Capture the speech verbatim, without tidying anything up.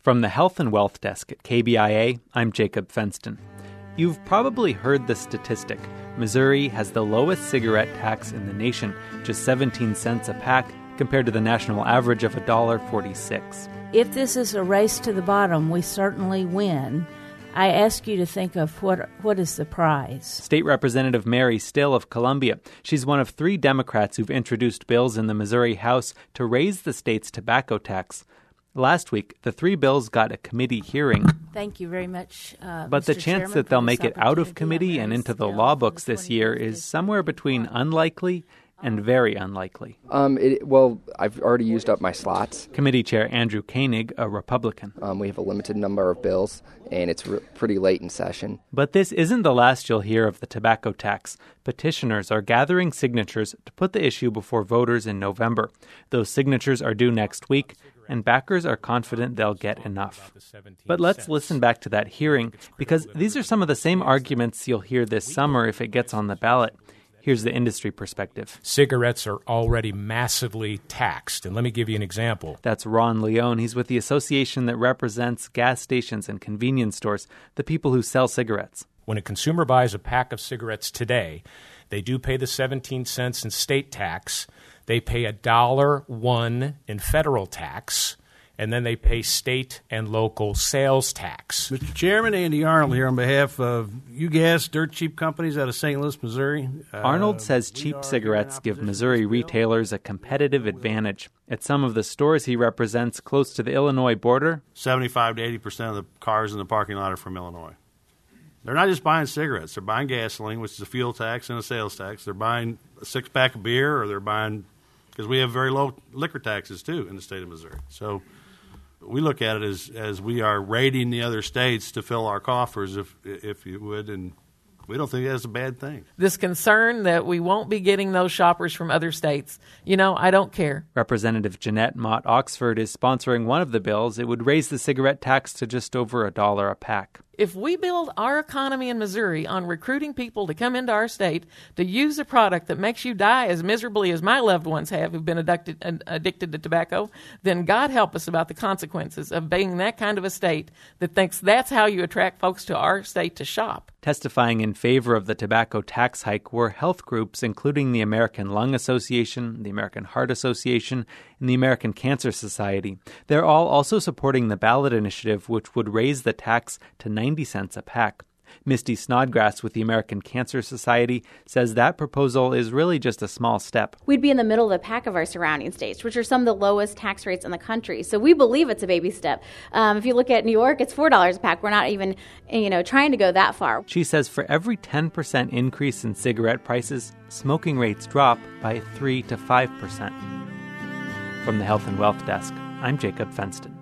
From the Health and Wealth Desk at K B I A, I'm Jacob Fenston. You've probably heard the statistic. Missouri has the lowest cigarette tax in the nation, just seventeen cents a pack, compared to the national average of one dollar forty-six. If this is a race to the bottom, we certainly win. I ask you to think of what what is the prize. State Representative Mary Still of Columbia. She's one of three Democrats who've introduced bills in the Missouri House to raise the state's tobacco tax. Last week, the three bills got a committee hearing. Thank you very much, uh, But Mister the chance Chairman, that they'll for make this it out of opportunity. committee and into the law books this year is somewhere between unlikely and very unlikely. Um, it, well, I've already used up my slots. Committee Chair Andrew Koenig, a Republican. Um, we have a limited number of bills, and it's re- pretty late in session. But this isn't the last you'll hear of the tobacco tax. Petitioners are gathering signatures to put the issue before voters in November. Those signatures are due next week, and backers are confident they'll get enough. But let's listen back to that hearing, because these are some of the same arguments you'll hear this summer if it gets on the ballot. Here's the industry perspective. Cigarettes are already massively taxed, and let me give you an example. That's Ron Leone. He's with the association that represents gas stations and convenience stores, the people who sell cigarettes. When a consumer buys a pack of cigarettes today, they do pay the seventeen cents in state tax, they pay a dollar one in federal tax, and then they pay state and local sales tax. Mister Chairman, Andy Arnold here on behalf of UGAS Dirt Cheap Companies out of Saint Louis, Missouri. Uh, Arnold says cheap cigarettes give Missouri retailers a competitive advantage. At some of the stores he represents close to the Illinois border, seventy-five to eighty percent of the cars in the parking lot are from Illinois. They're not just buying cigarettes. They're buying gasoline, which is a fuel tax and a sales tax. They're buying a six-pack of beer, or they're buying, because we have very low liquor taxes, too, in the state of Missouri. So we look at it as, as we are raiding the other states to fill our coffers, if if you would, and we don't think that's a bad thing. This concern that we won't be getting those shoppers from other states, you know, I don't care. Representative Jeanette Mott Oxford is sponsoring one of the bills. It would raise the cigarette tax to just over a dollar a pack. If we build our economy in Missouri on recruiting people to come into our state to use a product that makes you die as miserably as my loved ones have who've been addicted, addicted to tobacco, then God help us about the consequences of being that kind of a state that thinks that's how you attract folks to our state to shop. Testifying in favor of the tobacco tax hike were health groups including the American Lung Association, the American Heart Association, and the American Cancer Society. They're all also supporting the ballot initiative, which would raise the tax to ninety cents a pack. Misty Snodgrass with the American Cancer Society says that proposal is really just a small step. We'd be in the middle of the pack of our surrounding states, which are some of the lowest tax rates in the country. So we believe it's a baby step. Um, if you look at New York, it's four dollars a pack. We're not even, you know, trying to go that far. She says for every ten percent increase in cigarette prices, smoking rates drop by three to five percent. From the Health and Wealth Desk, I'm Jacob Fenston.